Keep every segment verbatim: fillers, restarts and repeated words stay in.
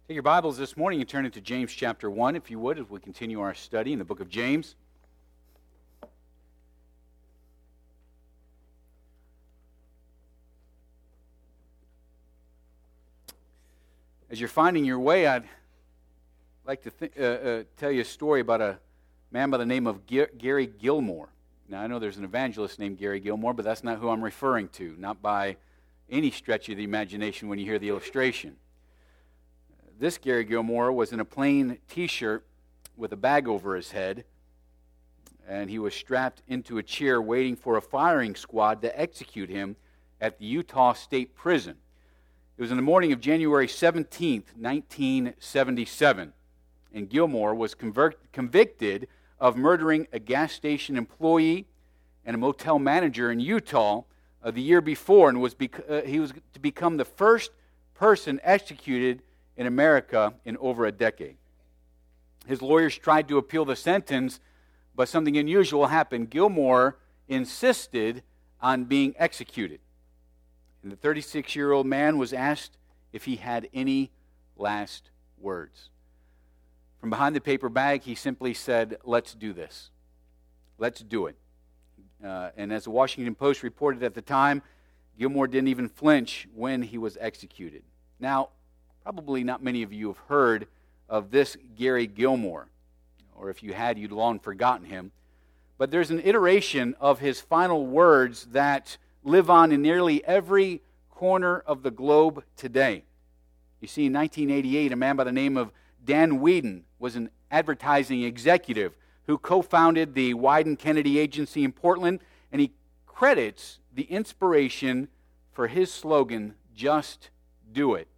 Take your Bibles this morning and turn it to James chapter one, if you would, as we continue our study in the book of James. As you're finding your way, I'd like to th- uh, uh, tell you a story about a man by the name of G- Gary Gilmore. Now, I know there's an evangelist named Gary Gilmore, but that's not who I'm referring to, not by any stretch of the imagination when you hear the illustration. This Gary Gilmore was in a plain t-shirt with a bag over his head, and he was strapped into a chair waiting for a firing squad to execute him at the Utah State Prison. It was in the morning of January seventeenth, nineteen seventy-seven, and Gilmore was convert- convicted of murdering a gas station employee and a motel manager in Utah uh, the year before, and was bec- uh, he was to become the first person executed in America in over a decade. His lawyers tried to appeal the sentence, but something unusual happened. Gilmore insisted on being executed. And the thirty-six-year-old man was asked if he had any last words. From behind the paper bag, he simply said, "Let's do this. Let's do it." Uh, and as the Washington Post reported at the time, Gilmore didn't even flinch when he was executed. Now, probably not many of you have heard of this Gary Gilmore, or if you had, you'd long forgotten him. But there's an iteration of his final words that live on in nearly every corner of the globe today. You see, in nineteen eighty-eight, a man by the name of Dan Whedon was an advertising executive who co-founded the Wieden-Kennedy Agency in Portland, and he credits the inspiration for his slogan, "Just Do It."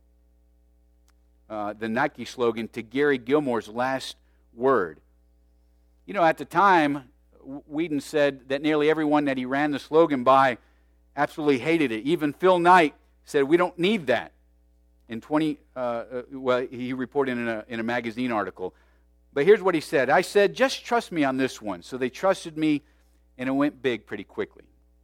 Uh, the Nike slogan, to Gary Gilmore's last word. You know, at the time, Whedon said that nearly everyone that he ran the slogan by absolutely hated it. Even Phil Knight said, "We don't need that." In twenty, uh, uh, well, he reported in a in a magazine article. But here's what he said: "I said, just trust me on this one." So they trusted me, and it went big pretty quickly.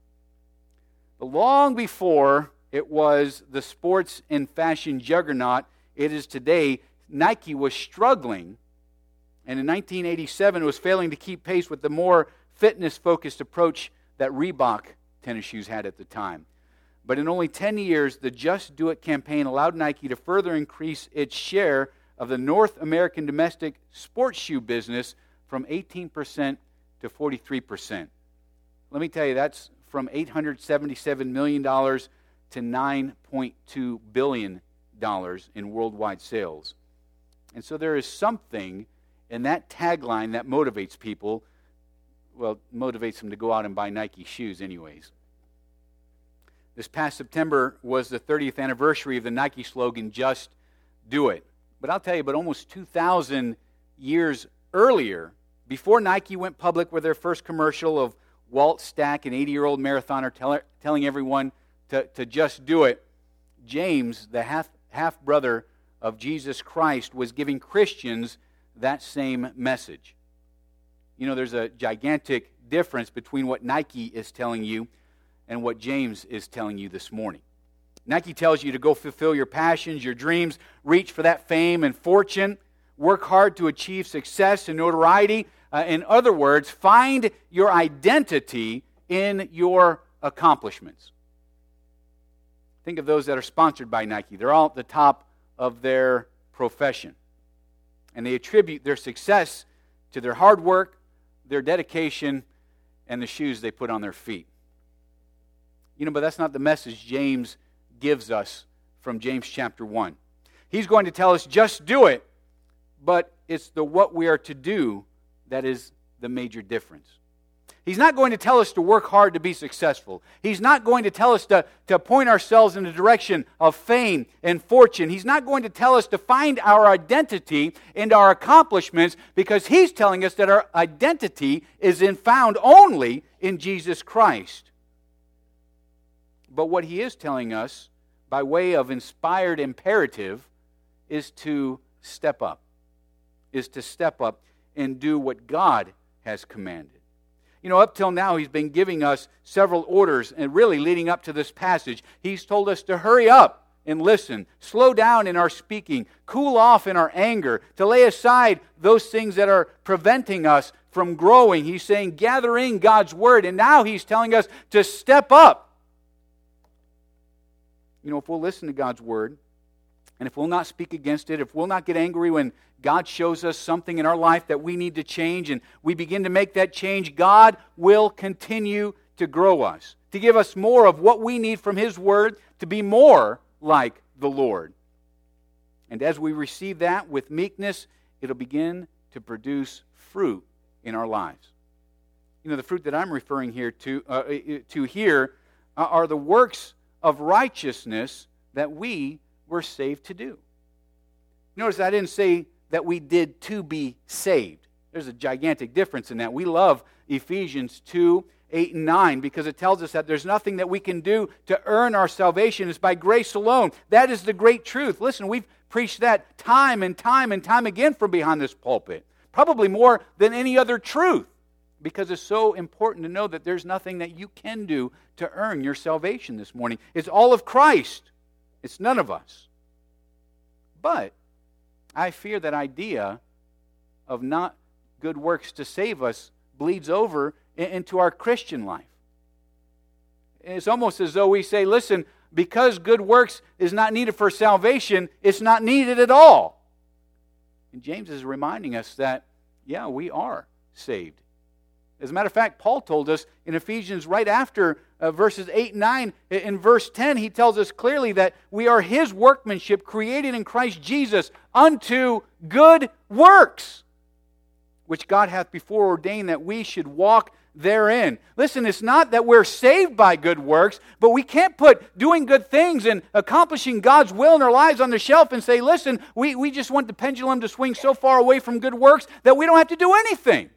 But long before it was the sports and fashion juggernaut it is today, Nike was struggling, and in nineteen eighty-seven it was failing to keep pace with the more fitness-focused approach that Reebok tennis shoes had at the time. But in only ten years, the Just Do It campaign allowed Nike to further increase its share of the North American domestic sports shoe business from eighteen percent to forty-three percent. Let me tell you, that's from eight hundred seventy-seven million dollars to nine point two billion dollars dollars in worldwide sales. And so there is something in that tagline that motivates people, well, motivates them to go out and buy Nike shoes anyways. This past September was the thirtieth anniversary of the Nike slogan, "Just Do It." But I'll tell you, but almost two thousand years earlier, before Nike went public with their first commercial of Walt Stack, an eighty-year-old marathoner, tell, telling everyone to, to just do it, James, the half half-brother of Jesus Christ, was giving Christians that same message. You know, there's a gigantic difference between what Nike is telling you and what James is telling you this morning. Nike tells you to go fulfill your passions, your dreams, reach for that fame and fortune, work hard to achieve success and notoriety. Uh, in other words, find your identity in your accomplishments. Think of those that are sponsored by Nike. They're all at the top of their profession. And they attribute their success to their hard work, their dedication, and the shoes they put on their feet. You know, but that's not the message James gives us from James chapter one. He's going to tell us, just do it, but it's the what we are to do that is the major difference. He's not going to tell us to work hard to be successful. He's not going to tell us to, to point ourselves in the direction of fame and fortune. He's not going to tell us to find our identity in our accomplishments, because he's telling us that our identity is in found only in Jesus Christ. But what he is telling us, by way of inspired imperative, is to step up, is to step up and do what God has commanded. You know, up till now, he's been giving us several orders, and really leading up to this passage, he's told us to hurry up and listen. Slow down in our speaking. Cool off in our anger. To lay aside those things that are preventing us from growing. He's saying, gather in God's Word. And now He's telling us to step up. You know, if we'll listen to God's Word, and if we'll not speak against it, if we'll not get angry when God shows us something in our life that we need to change, and we begin to make that change, God will continue to grow us, to give us more of what we need from His Word, to be more like the Lord. And as we receive that with meekness, it'll begin to produce fruit in our lives. You know, the fruit that I'm referring here to, uh, to here are the works of righteousness that we were saved to do. Notice I didn't say that we did to be saved. There's a gigantic difference in that. We love Ephesians two, eight, and nine because it tells us that there's nothing that we can do to earn our salvation. It's by grace alone. That is the great truth. Listen, we've preached that time and time and time again from behind this pulpit. Probably more than any other truth, because it's so important to know that there's nothing that you can do to earn your salvation this morning. It's all of Christ. It's none of us. But I fear that idea of not good works to save us bleeds over into our Christian life. It's almost as though we say, listen, because good works is not needed for salvation, it's not needed at all. And James is reminding us that, yeah, we are saved. As a matter of fact, Paul told us in Ephesians right after uh, verses eight and nine, in verse ten, he tells us clearly that we are His workmanship created in Christ Jesus unto good works, which God hath before ordained that we should walk therein. Listen, it's not that we're saved by good works, but we can't put doing good things and accomplishing God's will in our lives on the shelf and say, listen, we, we just want the pendulum to swing so far away from good works that we don't have to do anything.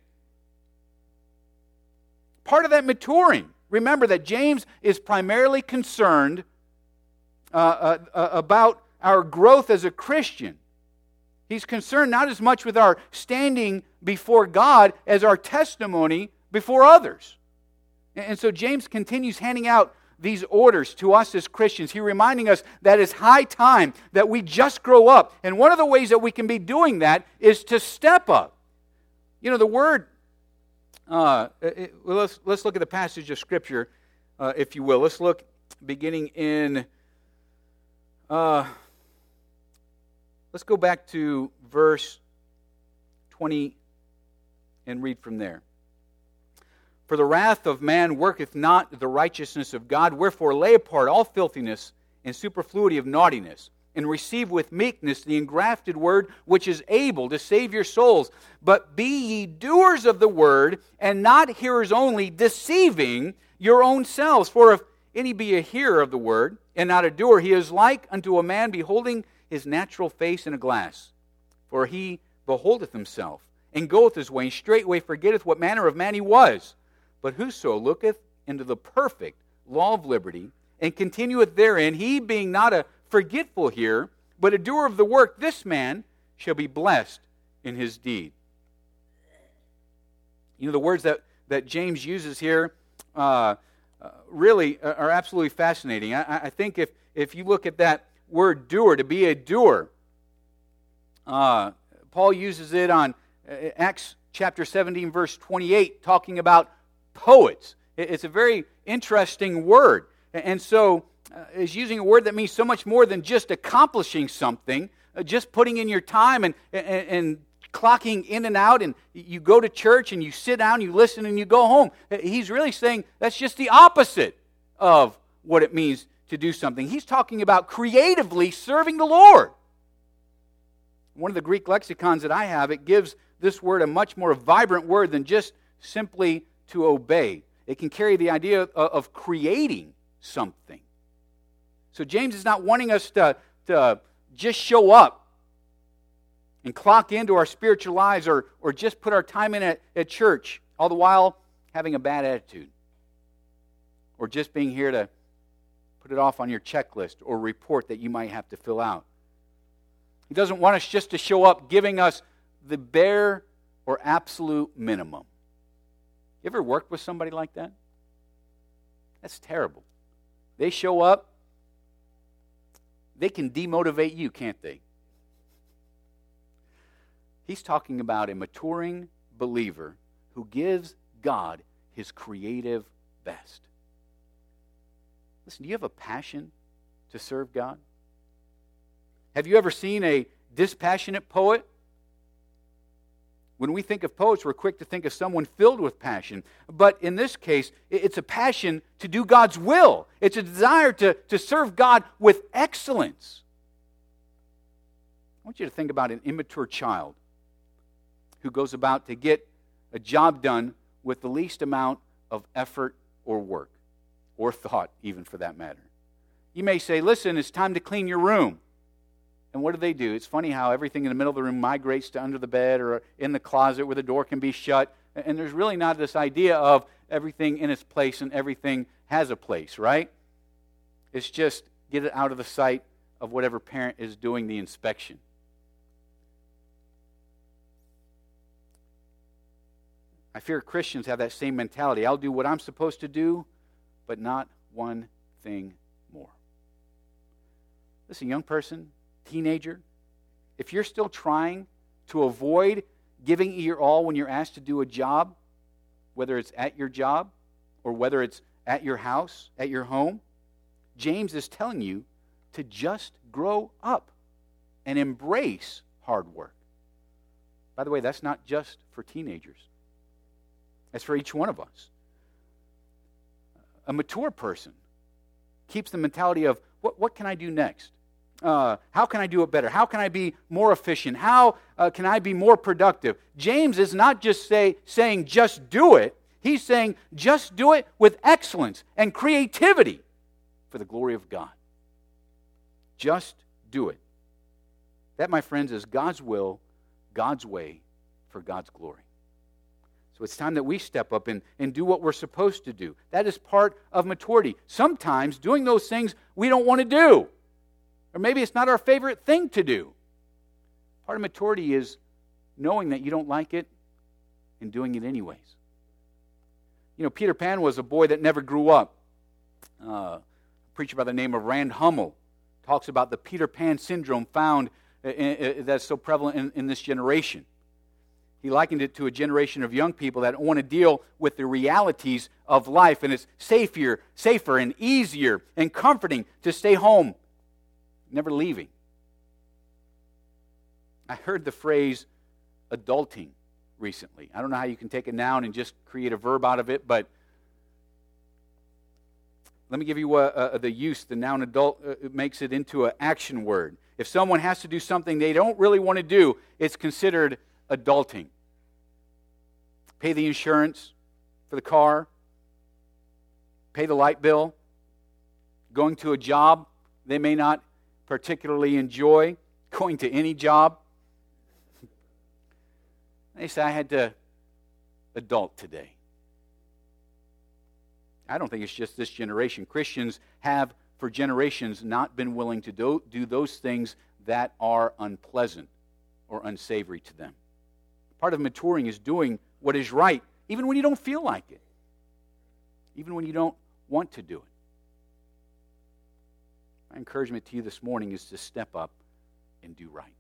Part of that maturing. Remember that James is primarily concerned uh, uh, uh, about our growth as a Christian. He's concerned not as much with our standing before God as our testimony before others. And so James continues handing out these orders to us as Christians. He's reminding us that it's high time that we just grow up. And one of the ways that we can be doing that is to step up. You know, the word, uh, it, well, let's, let's look at the passage of Scripture, uh, if you will. Let's look beginning in, uh, let's go back to verse twenty and read from there. For the wrath of man worketh not the righteousness of God, wherefore lay apart all filthiness and superfluity of naughtiness, and receive with meekness the engrafted word, which is able to save your souls. But be ye doers of the word, and not hearers only, deceiving your own selves. For if any be a hearer of the word, and not a doer, he is like unto a man beholding his natural face in a glass. For he beholdeth himself, and goeth his way, and straightway forgetteth what manner of man he was. But whoso looketh into the perfect law of liberty, and continueth therein, he being not a forgetful hearer, but a doer of the work, this man shall be blessed in his deed. You know, the words that, that James uses here uh, uh, really are absolutely fascinating. I, I think if, if you look at that word doer, to be a doer, uh, Paul uses it on Acts chapter seventeen, verse twenty-eight, talking about poets. It's a very interesting word. And so uh, is using a word that means so much more than just accomplishing something, uh, just putting in your time and, and, and clocking in and out, and you go to church and you sit down, you listen, and you go home. He's really saying that's just the opposite of what it means to do something. He's talking about creatively serving the Lord. One of the Greek lexicons that I have, it gives this word a much more vibrant word than just simply to obey. It can carry the idea of, of creating something. So James is not wanting us to, to just show up and clock into our spiritual lives or, or just put our time in at, at church, all the while having a bad attitude. Or just being here to put it off on your checklist or report that you might have to fill out. He doesn't want us just to show up giving us the bare or absolute minimum. You ever worked with somebody like that? That's terrible. They show up, they can demotivate you, can't they? He's talking about a maturing believer who gives God his creative best. Listen, do you have a passion to serve God? Have you ever seen a dispassionate poet? When we think of poets, we're quick to think of someone filled with passion. But in this case, it's a passion to do God's will. It's a desire to, to serve God with excellence. I want you to think about an immature child who goes about to get a job done with the least amount of effort or work, or thought, even for that matter. You may say, listen, it's time to clean your room. And what do they do? It's funny how everything in the middle of the room migrates to under the bed or in the closet where the door can be shut. And there's really not this idea of everything in its place and everything has a place, right? It's just get it out of the sight of whatever parent is doing the inspection. I fear Christians have that same mentality. I'll do what I'm supposed to do, but not one thing more. Listen, young person, teenager, if you're still trying to avoid giving your all when you're asked to do a job, whether it's at your job or whether it's at your house, at your home, James is telling you to just grow up and embrace hard work. By the way, that's not just for teenagers. That's for each one of us. A mature person keeps the mentality of, what, what can I do next? Uh, how can I do it better? How can I be more efficient? How uh, can I be more productive? James is not just say, saying just do it. He's saying just do it with excellence and creativity for the glory of God. Just do it. That, my friends, is God's will, God's way, for God's glory. So it's time that we step up and, and do what we're supposed to do. That is part of maturity. Sometimes doing those things we don't want to do. Or maybe it's not our favorite thing to do. Part of maturity is knowing that you don't like it and doing it anyways. You know, Peter Pan was a boy that never grew up. Uh, a preacher by the name of Rand Hummel talks about the Peter Pan syndrome found in, in, that's so prevalent in, in this generation. He likened it to a generation of young people that want to deal with the realities of life, and it's safer, safer and easier and comforting to stay home, never leaving. I heard the phrase adulting recently. I don't know how you can take a noun and just create a verb out of it, but let me give you a, a, the use. The noun adult uh, makes it into an action word. If someone has to do something they don't really want to do, it's considered adulting. Pay the insurance for the car, pay the light bill, going to a job they may not particularly enjoy, going to any job. They say, I had to adult today. I don't think it's just this generation. Christians have, for generations, not been willing to do, do those things that are unpleasant or unsavory to them. Part of maturing is doing what is right, even when you don't feel like it, even when you don't want to do it. My encouragement to you this morning is to step up and do right.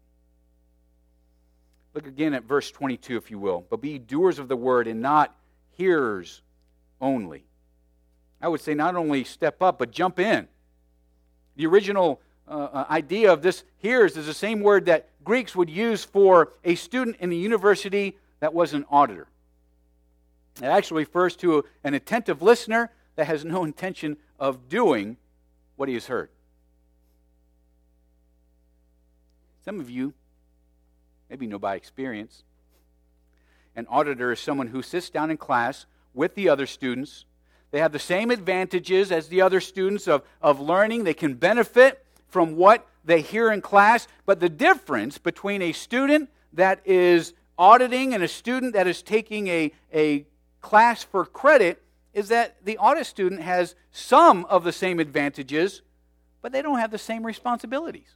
Look again at verse twenty-two, if you will. But be doers of the word and not hearers only. I would say not only step up, but jump in. The original uh, idea of this hearers is the same word that Greeks would use for a student in the university that was an auditor. It actually refers to an attentive listener that has no intention of doing what he has heard. Some of you maybe know by experience. An auditor is someone who sits down in class with the other students. They have the same advantages as the other students of, of learning. They can benefit from what they hear in class. But the difference between a student that is auditing and a student that is taking a, a class for credit is that the audit student has some of the same advantages, but they don't have the same responsibilities.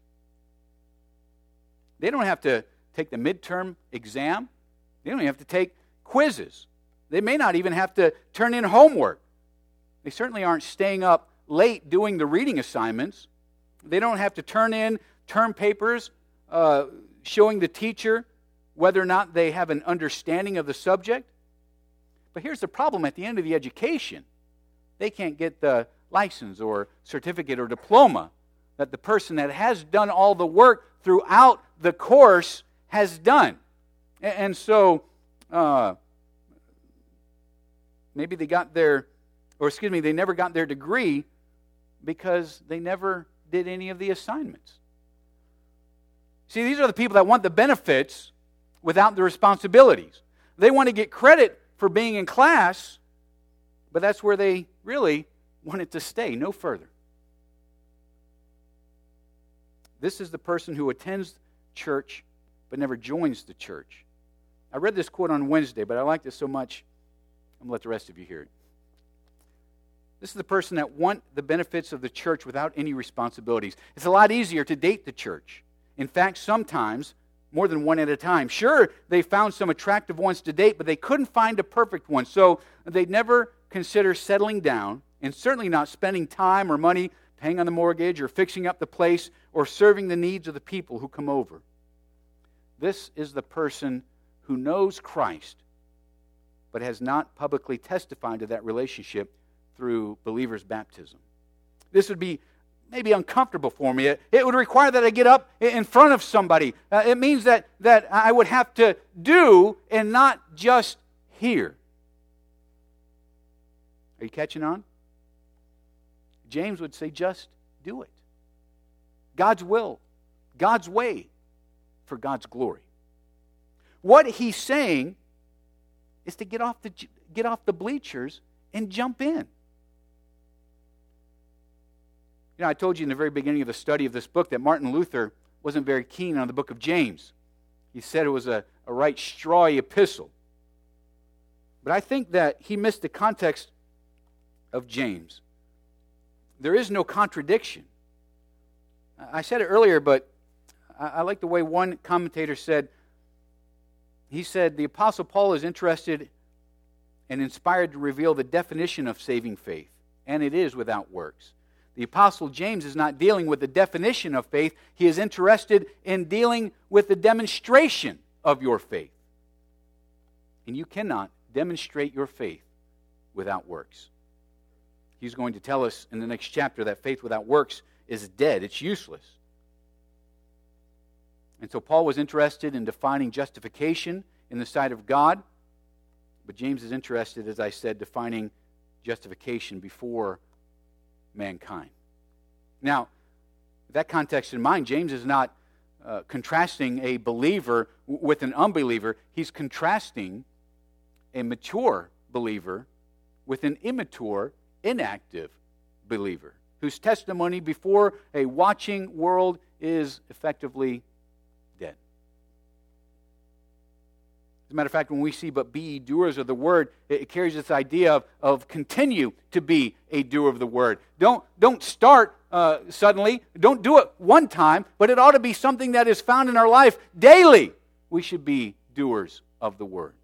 They don't have to take the midterm exam. They don't even have to take quizzes. They may not even have to turn in homework. They certainly aren't staying up late doing the reading assignments. They don't have to turn in term papers uh, showing the teacher whether or not they have an understanding of the subject. But here's the problem at the end of the education. They can't get the license or certificate or diploma that the person that has done all the work throughout the course has done. And so, uh, maybe they got their, or excuse me, they never got their degree because they never did any of the assignments. See, these are the people that want the benefits without the responsibilities. They want to get credit for being in class, but that's where they really want it to stay, no further. This is the person who attends church but never joins the church. I read this quote on Wednesday, but I liked it so much, I'm going to let the rest of you hear it. This is the person that want the benefits of the church without any responsibilities. It's a lot easier to date the church. In fact, sometimes more than one at a time. Sure, they found some attractive ones to date, but they couldn't find a perfect one. So they'd never consider settling down, and certainly not spending time or money paying on the mortgage or fixing up the place or serving the needs of the people who come over. This is the person who knows Christ, but has not publicly testified to that relationship through believers' baptism. This would be maybe uncomfortable for me. It, it would require that I get up in front of somebody. Uh, it means that, that I would have to do and not just hear. Are you catching on? James would say, just do it. God's will, God's way, for God's glory. What he's saying is to get off the get off the bleachers and jump in. You know, I told you in the very beginning of the study of this book that Martin Luther wasn't very keen on the book of James. He said it was a, a right strawy epistle. But I think that he missed the context of James. There is no contradiction. I said it earlier, but I, I like the way one commentator said. He said, the Apostle Paul is interested and inspired to reveal the definition of saving faith, and it is without works. The Apostle James is not dealing with the definition of faith. He is interested in dealing with the demonstration of your faith. And you cannot demonstrate your faith without works. He's going to tell us in the next chapter that faith without works is dead. It's useless. And so Paul was interested in defining justification in the sight of God, but James is interested, as I said, defining justification before mankind. Now, with that context in mind, James is not uh, contrasting a believer w- with an unbeliever. He's contrasting a mature believer with an immature, inactive believer whose testimony before a watching world is effectively dead. As a matter of fact, when we see but be ye doers of the word, it, it carries this idea of, of continue to be a doer of the word. Don't, don't start uh, suddenly. Don't do it one time, but it ought to be something that is found in our life daily. We should be doers of the word.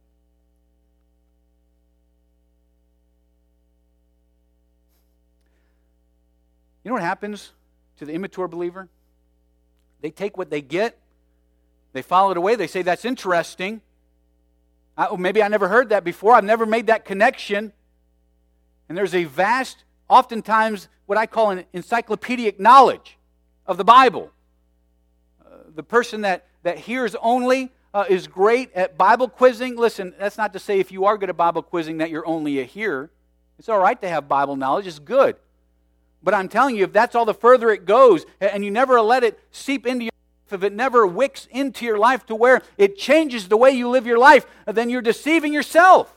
You know what happens to the immature believer? They take what they get, they follow it away, they say, that's interesting. I, oh, maybe I never heard that before, I've never made that connection. And there's a vast, oftentimes what I call an encyclopedic knowledge of the Bible. Uh, the person that, that hears only uh, is great at Bible quizzing. Listen, that's not to say if you are good at Bible quizzing that you're only a hearer. It's all right to have Bible knowledge, it's good. But I'm telling you, if that's all the further it goes, and you never let it seep into your life, if it never wicks into your life to where it changes the way you live your life, then you're deceiving yourself.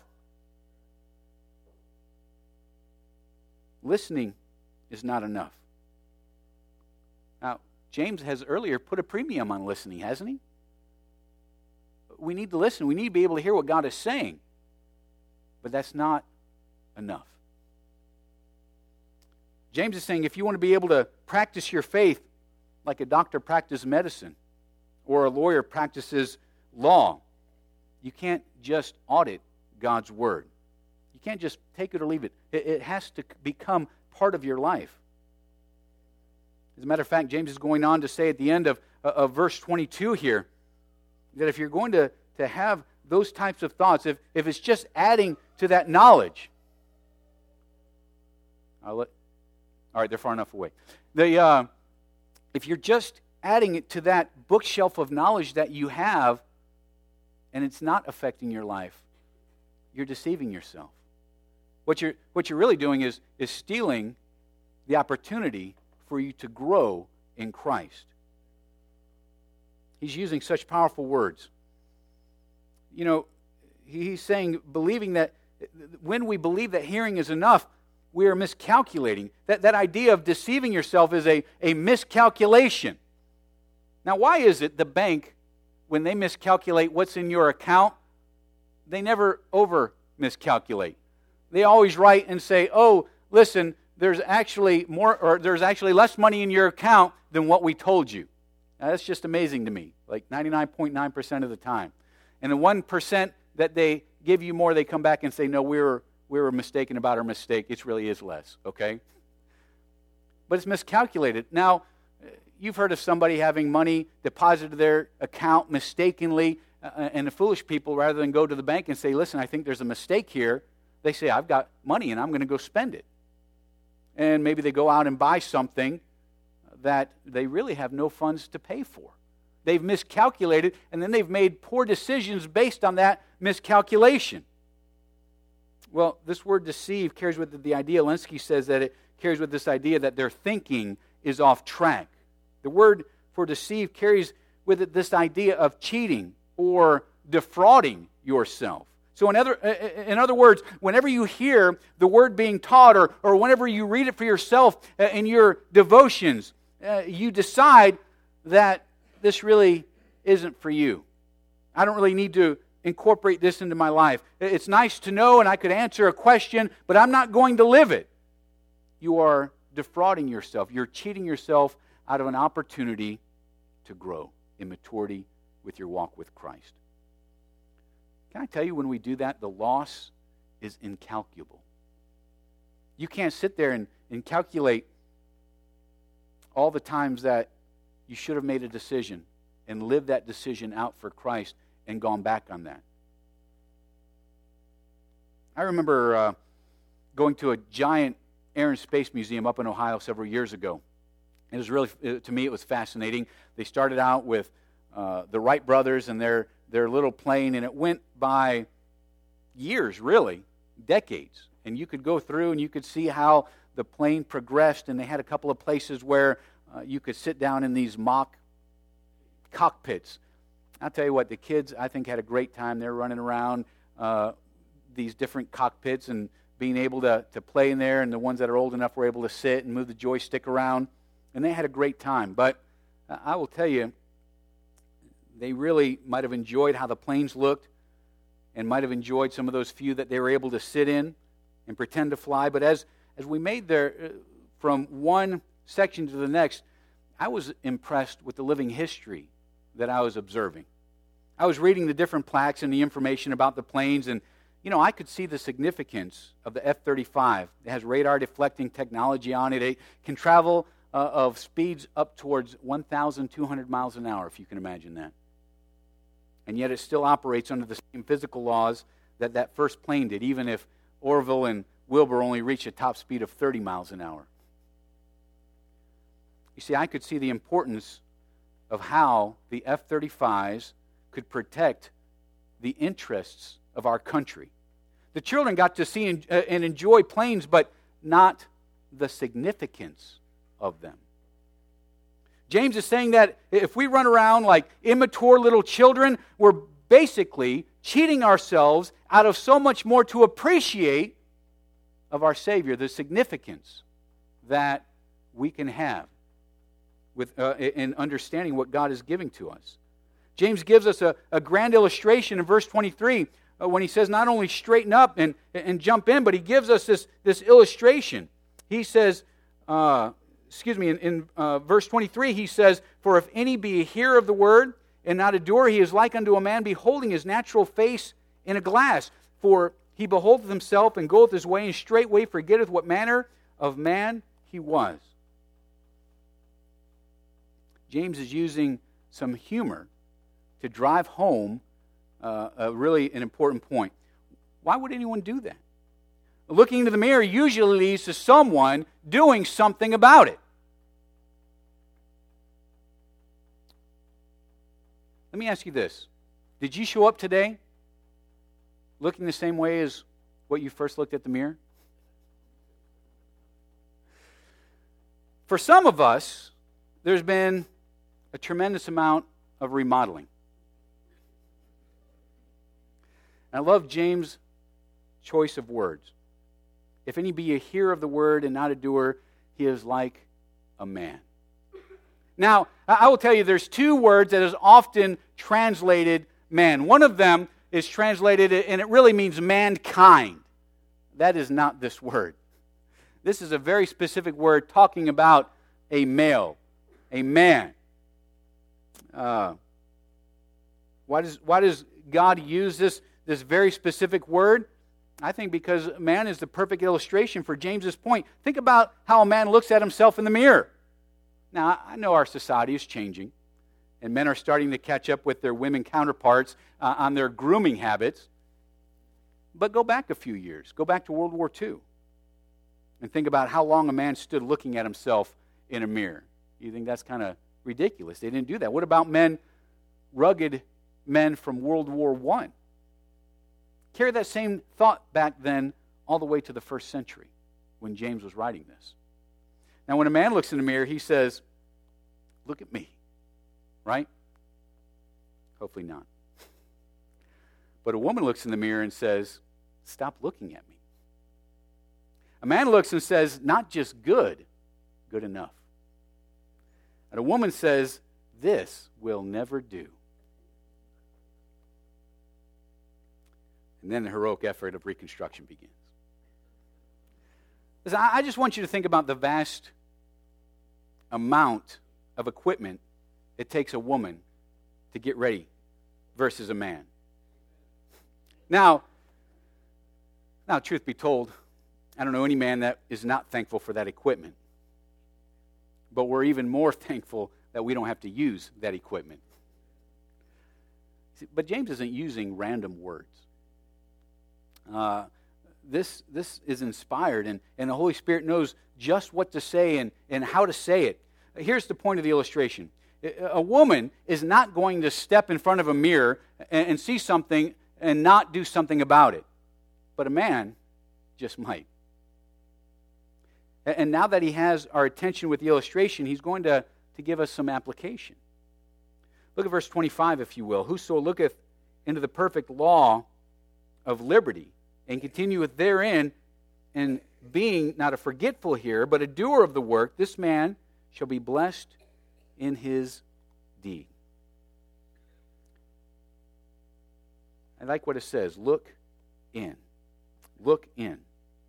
Listening is not enough. Now, James has earlier put a premium on listening, hasn't he? We need to listen. We need to be able to hear what God is saying. But that's not enough. James is saying if you want to be able to practice your faith like a doctor practices medicine or a lawyer practices law, you can't just audit God's word. You can't just take it or leave it. It, it has to become part of your life. As a matter of fact, James is going on to say at the end of, of verse twenty-two here, that if you're going to, to have those types of thoughts, if, if it's just adding to that knowledge, I'll let, all right, they're far enough away. The, uh, if you're just adding it to that bookshelf of knowledge that you have, and it's not affecting your life, you're deceiving yourself. What you're, what you're really doing is, is stealing the opportunity for you to grow in Christ. He's using such powerful words. You know, he's saying, believing that when we believe that hearing is enough, we are miscalculating. That, that idea of deceiving yourself is a, a miscalculation. Now, why is it the bank, when they miscalculate what's in your account, they never over miscalculate? They always write and say, oh, listen, there's actually more, or there's actually less money in your account than what we told you. Now, that's just amazing to me, like ninety-nine point nine percent of the time. And the one percent that they give you more, they come back and say, no, we were, we were mistaken about our mistake. It really is less, okay? But it's miscalculated. Now, you've heard of somebody having money deposited to their account mistakenly, uh, and the foolish people, rather than go to the bank and say, listen, I think there's a mistake here, they say, I've got money and I'm going to go spend it. And maybe they go out and buy something that they really have no funds to pay for. They've miscalculated, and then they've made poor decisions based on that miscalculation. Well, this word deceive carries with it the idea, Lenski says that it carries with this idea that their thinking is off track. The word for deceive carries with it this idea of cheating or defrauding yourself. So in other, in other words, whenever you hear the word being taught, or, or whenever you read it for yourself in your devotions, uh, you decide that this really isn't for you. I don't really need to incorporate this into my life. It's nice to know, and I could answer a question, but I'm not going to live it. You are defrauding yourself. You're cheating yourself out of an opportunity to grow in maturity with your walk with Christ. Can I tell you, when we do that, the loss is incalculable. You can't sit there and, and calculate all the times that you should have made a decision and lived that decision out for Christ and gone back on that. I remember uh, going to a giant Air and Space Museum up in Ohio several years ago. It was really, to me, it was fascinating. They started out with uh, the Wright brothers and their their little plane, and it went by years, really, decades. And you could go through and you could see how the plane progressed, and they had a couple of places where uh, you could sit down in these mock cockpits. I'll tell you what, the kids, I think, had a great time. They were running around uh, these different cockpits and being able to, to play in there, and the ones that are old enough were able to sit and move the joystick around, and they had a great time. But uh, I will tell you, they really might have enjoyed how the planes looked and might have enjoyed some of those few that they were able to sit in and pretend to fly. But as, as we made there uh, from one section to the next, I was impressed with the living history that I was observing. I was reading the different plaques and the information about the planes, and you know, I could see the significance of the F thirty-five. It has radar deflecting technology on it. It can travel uh, of speeds up towards one thousand two hundred miles an hour, if you can imagine that. And yet it still operates under the same physical laws that that first plane did, even if Orville and Wilbur only reached a top speed of thirty miles an hour. You see, I could see the importance of how the F thirty-fives could protect the interests of our country. The children got to see and, uh, and enjoy planes, but not the significance of them. James is saying that if we run around like immature little children, we're basically cheating ourselves out of so much more to appreciate of our Savior, the significance that we can have with uh, in understanding what God is giving to us. James gives us a, a grand illustration in verse twenty-three uh, when he says not only straighten up and, and jump in, but he gives us this, this illustration. He says, uh, excuse me, in, in uh, verse twenty-three, he says, "For if any be a hearer of the word and not a doer, he is like unto a man beholding his natural face in a glass. For he beholdeth himself and goeth his way, and straightway forgetteth what manner of man he was." James is using some humor to drive home uh, a really an important point. Why would anyone do that? Looking into the mirror usually leads to someone doing something about it. Let me ask you this. Did you show up today looking the same way as what you first looked at the mirror? For some of us, there's been a tremendous amount of remodeling. I love James' choice of words. If any be a hearer of the word and not a doer, he is like a man. Now, I will tell you there's two words that is often translated man. One of them is translated, and it really means mankind. That is not this word. This is a very specific word talking about a male, a man. Uh, why does why does God use this, this very specific word? I think because man is the perfect illustration for James's point. Think about how a man looks at himself in the mirror. Now, I know our society is changing, and men are starting to catch up with their women counterparts uh, on their grooming habits. But go back a few years. Go back to World War Two. And think about how long a man stood looking at himself in a mirror. You think that's kind of ridiculous. They didn't do that. What about men, rugged men from World War One? Carry that same thought back then all the way to the first century when James was writing this. Now, when a man looks in the mirror, he says, look at me, right? Hopefully not. But a woman looks in the mirror and says, stop looking at me. A man looks and says, not just good, good enough. And a woman says, this will never do. And then the heroic effort of reconstruction begins. Listen, I just want you to think about the vast amount of equipment it takes a woman to get ready versus a man. Now, now, truth be told, I don't know any man that is not thankful for that equipment. But we're even more thankful that we don't have to use that equipment. See, but James isn't using random words. Uh, this this is inspired, and, and the Holy Spirit knows just what to say and, and how to say it. Here's the point of the illustration. A woman is not going to step in front of a mirror and, and see something and not do something about it. But a man just might. And now that he has our attention with the illustration, he's going to, to give us some application. Look at verse twenty-five, if you will. Whoso looketh into the perfect law of liberty, and continueth therein, and being not a forgetful hearer, but a doer of the work, this man shall be blessed in his deed. I like what it says. Look in. Look in.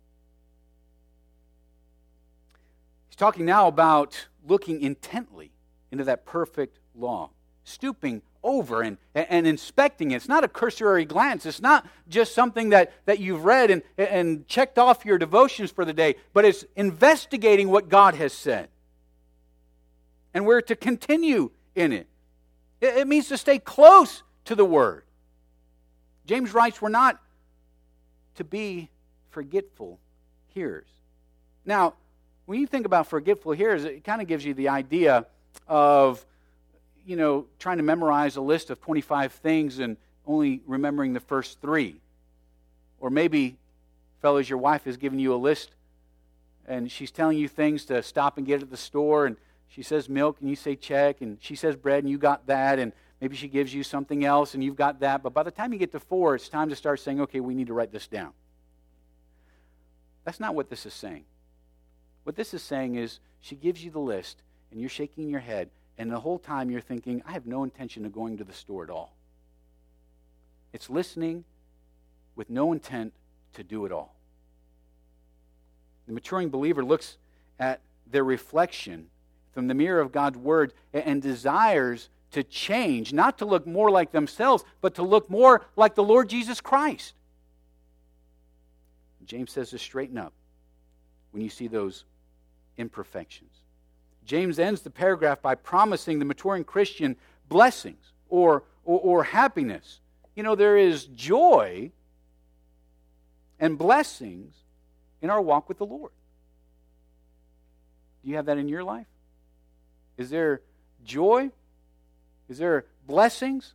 He's talking now about looking intently into that perfect law, stooping over and, and inspecting it. It's not a cursory glance. It's not just something that, that you've read and, and checked off your devotions for the day, but it's investigating what God has said. And we're to continue in it. It, it means to stay close to the Word. James writes, we're not to be forgetful hearers. Now, when you think about forgetful hearers, it kind of gives you the idea of, you know, trying to memorize a list of twenty-five things and only remembering the first three. Or maybe, fellas, your wife has given you a list and she's telling you things to stop and get at the store, and she says milk and you say check, and she says bread and you got that, and maybe she gives you something else and you've got that. But by the time you get to four, it's time to start saying, okay, we need to write this down. That's not what this is saying. What this is saying is she gives you the list and you're shaking your head, and the whole time you're thinking, I have no intention of going to the store at all. It's listening with no intent to do it all. The maturing believer looks at their reflection from the mirror of God's Word and desires to change, not to look more like themselves, but to look more like the Lord Jesus Christ. James says to straighten up when you see those imperfections. James ends the paragraph by promising the maturing Christian blessings or, or, or happiness. You know, there is joy and blessings in our walk with the Lord. Do you have that in your life? Is there joy? Is there blessings?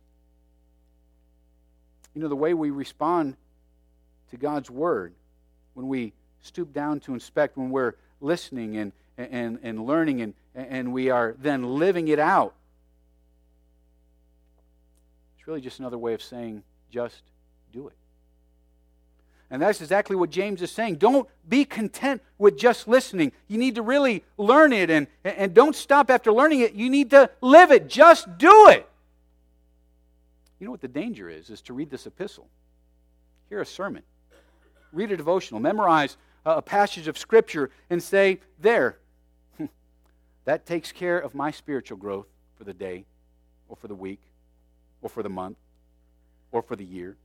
You know, the way we respond to God's Word, when we stoop down to inspect, when we're listening and, and, and learning and, and we are then living it out, it's really just another way of saying, just do it. And that's exactly what James is saying. Don't be content with just listening. You need to really learn it, and, and don't stop after learning it. You need to live it. Just do it. You know what the danger is, is to read this epistle, hear a sermon, read a devotional, memorize a passage of Scripture, and say, there, that takes care of my spiritual growth for the day, or for the week, or for the month, or for the year.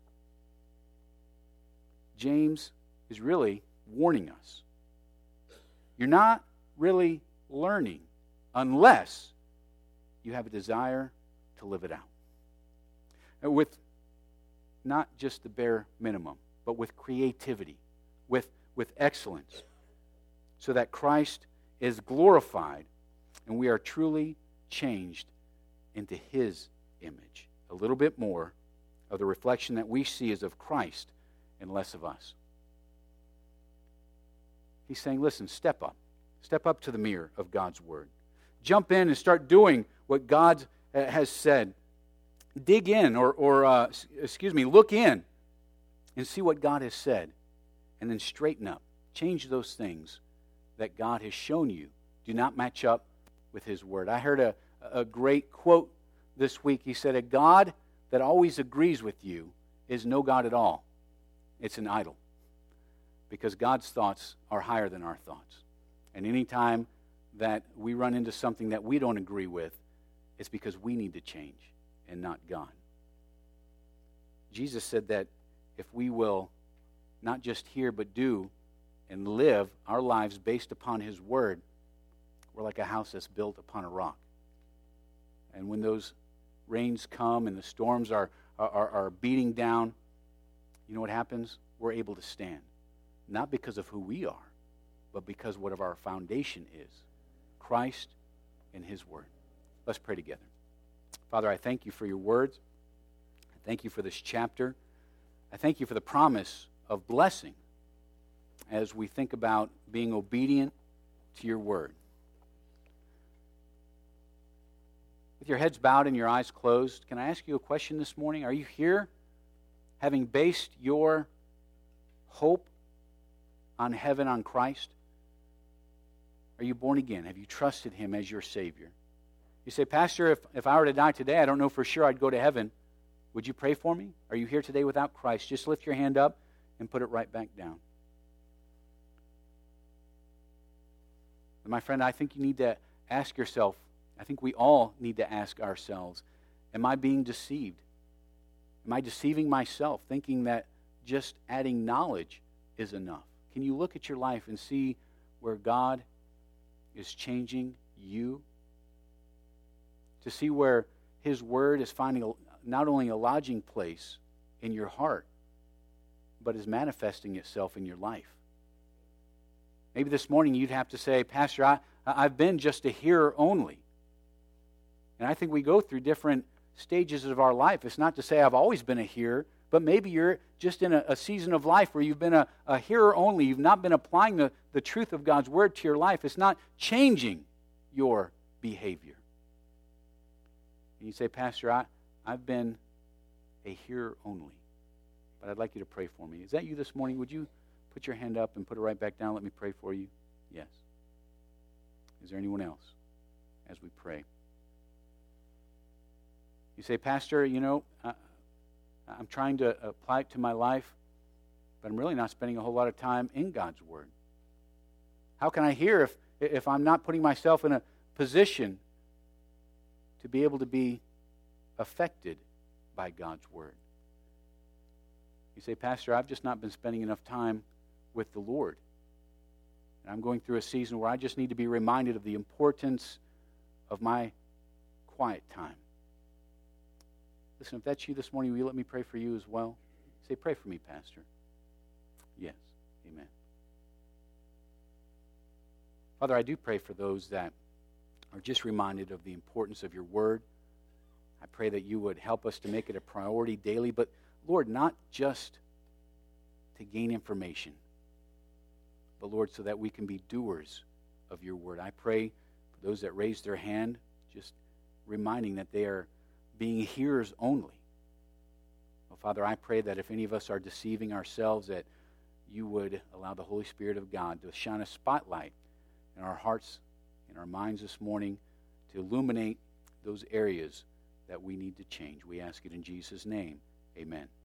James is really warning us. You're not really learning unless you have a desire to live it out. And with not just the bare minimum, but with creativity, with, with excellence, so that Christ is glorified and we are truly changed into His image. A little bit more of the reflection that we see is of Christ and less of us. He's saying, listen, step up. Step up to the mirror of God's Word. Jump in and start doing what God has said. Dig in, or, or uh, excuse me, look in and see what God has said. And then straighten up. Change those things that God has shown you do not match up with His Word. I heard a, a great quote this week. He said, a God that always agrees with you is no God at all. It's an idol. Because God's thoughts are higher than our thoughts. And any time that we run into something that we don't agree with, it's because we need to change and not God. Jesus said that if we will not just hear but do and live our lives based upon His Word, we're like a house that's built upon a rock. And when those rains come and the storms are, are, are beating down, you know what happens? We're able to stand. Not because of who we are, but because what our foundation is. Christ and His Word. Let's pray together. Father, I thank You for Your words. I thank You for this chapter. I thank You for the promise of blessing as we think about being obedient to Your Word. With your heads bowed and your eyes closed, can I ask you a question this morning? Are you here having based your hope on heaven, on Christ? Are you born again? Have you trusted Him as your Savior? You say, Pastor, if, if I were to die today, I don't know for sure I'd go to heaven. Would you pray for me? Are you here today without Christ? Just lift your hand up and put it right back down. And my friend, I think you need to ask yourself, I think we all need to ask ourselves, am I being deceived? Am I deceiving myself, thinking that just adding knowledge is enough? Can you look at your life and see where God is changing you? To see where His Word is finding a, not only a lodging place in your heart, but is manifesting itself in your life. Maybe this morning you'd have to say, Pastor, I, I've been just a hearer only. And I think we go through different stages of our life. It's not to say I've always been a hearer, but maybe you're just in a, a season of life where you've been a, a hearer only. You've not been applying the, the truth of God's Word to your life. It's not changing your behavior. And you say, Pastor, I, I've been a hearer only, but I'd like you to pray for me. Is that you this morning? Would you put your hand up and put it right back down? Let me pray for you. Yes. Is there anyone else as we pray? You say, Pastor, you know, I, I'm trying to apply it to my life, but I'm really not spending a whole lot of time in God's Word. How can I hear if, if I'm not putting myself in a position to be able to be affected by God's Word? You say, Pastor, I've just not been spending enough time with the Lord. I'm going through a season where I just need to be reminded of the importance of my quiet time. Listen, if that's you this morning, will you let me pray for you as well? Say, pray for me, Pastor. Yes. Amen. Father, I do pray for those that are just reminded of the importance of your word. I pray that you would help us to make it a priority daily, but Lord, not just to gain information, but Lord, so that we can be doers of your word. I pray for those that raise their hand, just reminding that they are being hearers only. Well, Father, I pray that if any of us are deceiving ourselves, that you would allow the Holy Spirit of God to shine a spotlight in our hearts, in our minds this morning, to illuminate those areas that we need to change. We ask it in Jesus' name. Amen.